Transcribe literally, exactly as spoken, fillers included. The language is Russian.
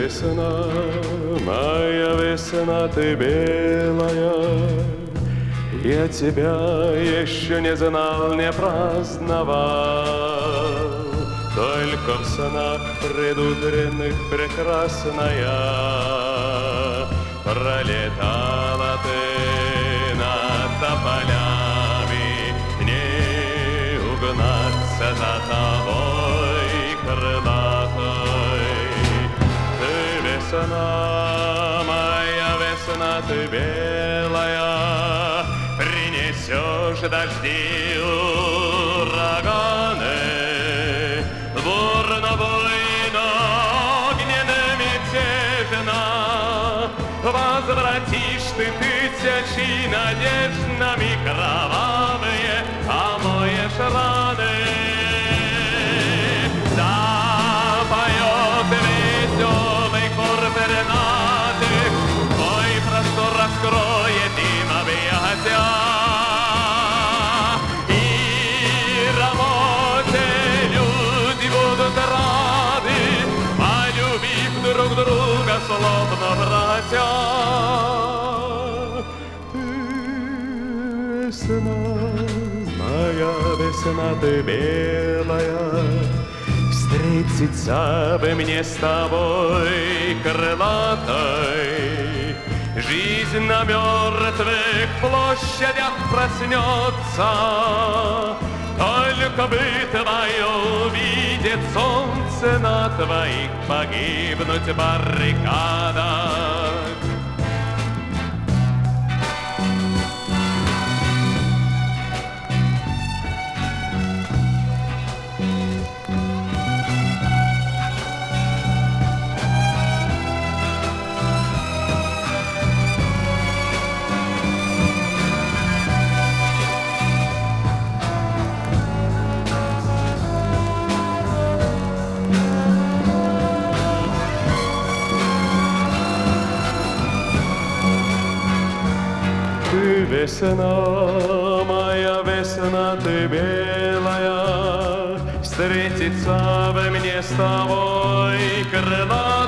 весна, моя весна, ты белая. Я тебя еще не знал, не праздновал, только в снах предутренних прекрасная. Пролетала ты над тополями, не угнаться за тобой крылатой. Ты весна, моя весна, ты белая, принесешь дожди, ураганы, бурно-буйно, огненно-мятежно. Возвратишь ты тысячи надеждами кровавые, омоешь раны. Запоет веселый хор пернатых, твой простор раскроет им объятия. И работе люди будут рады, полюбив друг друга словно братья. Ты весна, моя весна, ты белая, встретиться бы мне с тобой крылатой. Жизнь на мертвых площадях проснется, только бы твое увидит солнце на твоих погибнуть баррикадах. Ты весна, моя весна, ты белая, встретиться бы мне с тобой крыла.